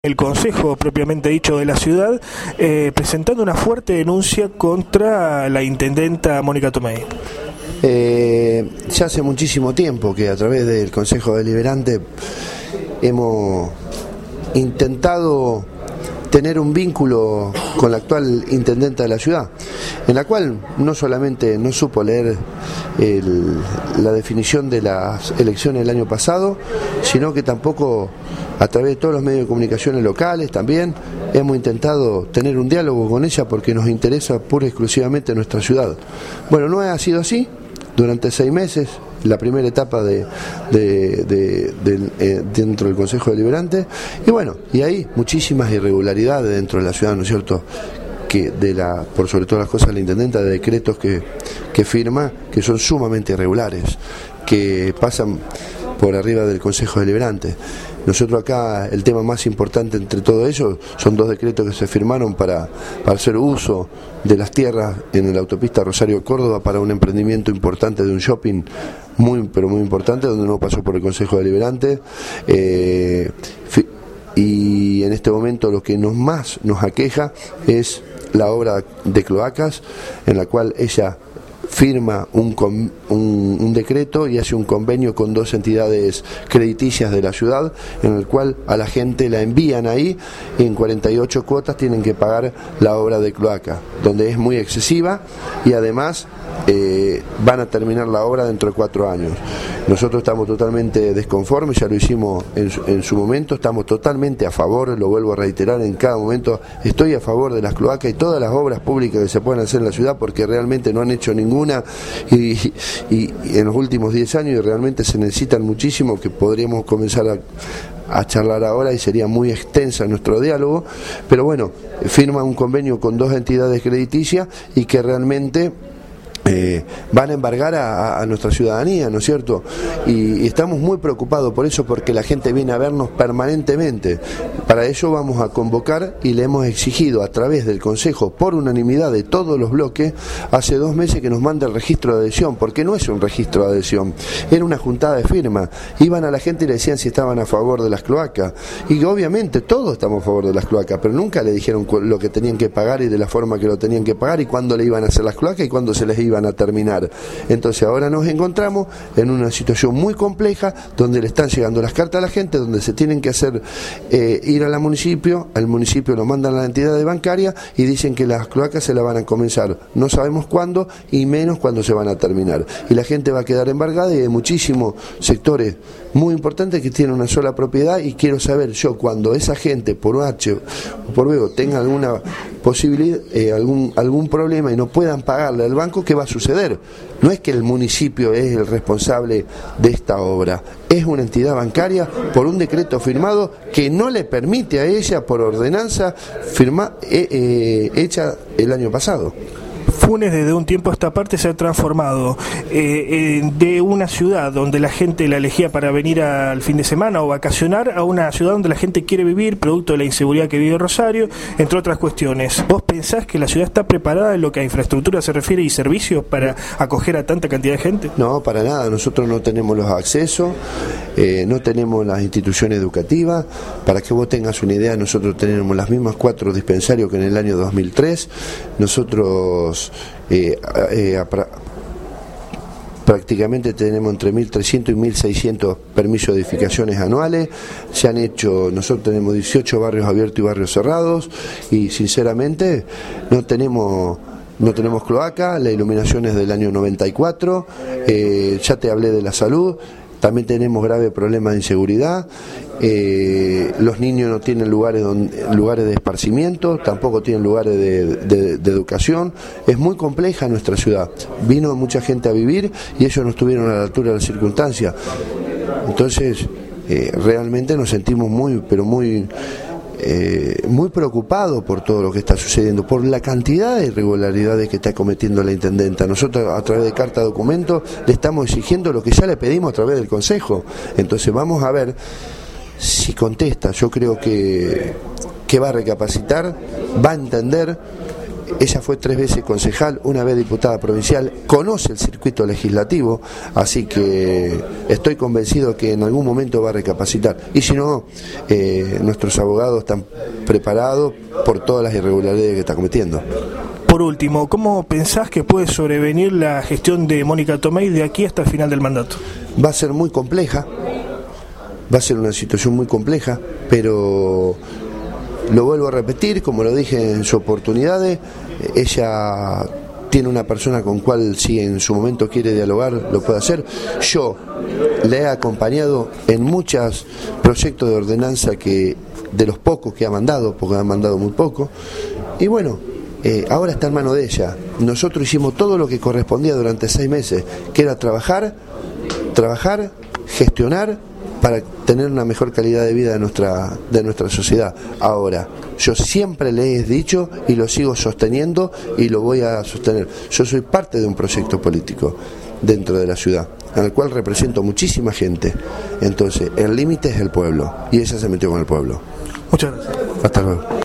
El Consejo propiamente dicho de la ciudad, presentando una fuerte denuncia contra la intendenta Mónica Tomei. Ya hace muchísimo tiempo que a través del Consejo Deliberante hemos intentado tener un vínculo con la actual intendenta de la ciudad, en la cual no solamente no supo leer la definición de las elecciones del año pasado, sino que tampoco a través de todos los medios de comunicaciones locales también hemos intentado tener un diálogo con ella porque nos interesa pura y exclusivamente nuestra ciudad. Bueno, no ha sido así. Durante 6 meses, la primera etapa dentro del Consejo Deliberante, y bueno, y hay muchísimas irregularidades dentro de la ciudad, ¿no es cierto?, que por sobre todas las cosas la intendenta, de decretos que firma, que son sumamente irregulares, que pasan por arriba del Consejo Deliberante. Nosotros acá, el tema más importante entre todo ello son 2 decretos que se firmaron para hacer uso de las tierras en la autopista Rosario-Córdoba para un emprendimiento importante de un shopping muy, pero muy importante, donde no pasó por el Consejo Deliberante. Y en este momento lo que más nos aqueja es la obra de cloacas, en la cual ella firma un decreto y hace un convenio con 2 entidades crediticias de la ciudad, en el cual a la gente la envían ahí y en 48 cuotas tienen que pagar la obra de cloaca, donde es muy excesiva y además van a terminar la obra dentro de 4 años. Nosotros estamos totalmente desconformes, ya lo hicimos en su momento, estamos totalmente a favor, lo vuelvo a reiterar en cada momento, estoy a favor de las cloacas y todas las obras públicas que se pueden hacer en la ciudad, porque realmente no han hecho ninguna y en los últimos 10 años, y realmente se necesitan muchísimo, que podríamos comenzar a charlar ahora y sería muy extensa nuestro diálogo, pero bueno, firma un convenio con 2 entidades crediticias y que realmente van a embargar a nuestra ciudadanía, ¿no es cierto? Y estamos muy preocupados por eso, porque la gente viene a vernos permanentemente. Para ello vamos a convocar, y le hemos exigido a través del Consejo, por unanimidad de todos los bloques, hace 2 meses que nos mande el registro de adhesión, porque no es un registro de adhesión, era una juntada de firmas. Iban a la gente y le decían si estaban a favor de las cloacas, y obviamente todos estamos a favor de las cloacas, pero nunca le dijeron lo que tenían que pagar y de la forma que lo tenían que pagar, y cuándo le iban a hacer las cloacas y cuándo se les iban a terminar. Entonces ahora nos encontramos en una situación muy compleja, donde le están llegando las cartas a la gente, donde se tienen que hacer ir al municipio lo mandan a la entidad bancaria y dicen que las cloacas se las van a comenzar, no sabemos cuándo y menos cuándo se van a terminar, y la gente va a quedar embargada, y hay muchísimos sectores muy importantes que tienen una sola propiedad, y quiero saber yo, cuando esa gente por H o por B tenga alguna posibilidad, algún problema y no puedan pagarle al banco, ¿qué va a suceder? No es que el municipio es el responsable de esta obra, es una entidad bancaria por un decreto firmado que no le permite a ella, por ordenanza hecha el año pasado. Funes desde un tiempo a esta parte se ha transformado de una ciudad donde la gente la elegía para venir al fin de semana o vacacionar, a una ciudad donde la gente quiere vivir, producto de la inseguridad que vive Rosario, entre otras cuestiones. ¿Vos pensás que la ciudad está preparada en lo que a infraestructura se refiere y servicios para acoger a tanta cantidad de gente? No, para nada. Nosotros no tenemos los accesos, no tenemos las instituciones educativas. Para que vos tengas una idea, nosotros tenemos las mismas 4 dispensarios que en el año 2003. Nosotros prácticamente tenemos entre 1.300 y 1.600 permisos de edificaciones anuales. Se han hecho, nosotros tenemos 18 barrios abiertos y barrios cerrados, y sinceramente no tenemos cloaca. La iluminación es del año 94, ya te hablé de la salud. También tenemos graves problemas de inseguridad, los niños no tienen lugares de esparcimiento, tampoco tienen lugares de educación. Es muy compleja nuestra ciudad, vino mucha gente a vivir y ellos no estuvieron a la altura de las circunstancias. Entonces, realmente nos sentimos muy preocupado por todo lo que está sucediendo, por la cantidad de irregularidades que está cometiendo la intendenta. Nosotros, a través de carta de documento, le estamos exigiendo lo que ya le pedimos a través del Consejo. Entonces vamos a ver si contesta. Yo creo que va a recapacitar, va a entender ella fue 3 veces concejal, una vez diputada provincial, conoce el circuito legislativo, así que estoy convencido que en algún momento va a recapacitar. Y si no, nuestros abogados están preparados por todas las irregularidades que está cometiendo. Por último, ¿cómo pensás que puede sobrevenir la gestión de Mónica Tomei de aquí hasta el final del mandato? Va a ser muy compleja, va a ser una situación muy compleja, pero lo vuelvo a repetir, como lo dije en su oportunidad, ella tiene una persona con cual si en su momento quiere dialogar lo puede hacer. Yo le he acompañado en muchos proyectos de ordenanza que de los pocos que ha mandado, porque ha mandado muy poco, y bueno, ahora está en mano de ella. Nosotros hicimos todo lo que correspondía durante 6 meses, que era trabajar, gestionar para tener una mejor calidad de vida de nuestra sociedad. Ahora, yo siempre le he dicho y lo sigo sosteniendo y lo voy a sostener. Yo soy parte de un proyecto político dentro de la ciudad, en el cual represento muchísima gente. Entonces, el límite es el pueblo y ella se metió con el pueblo. Muchas gracias. Hasta luego.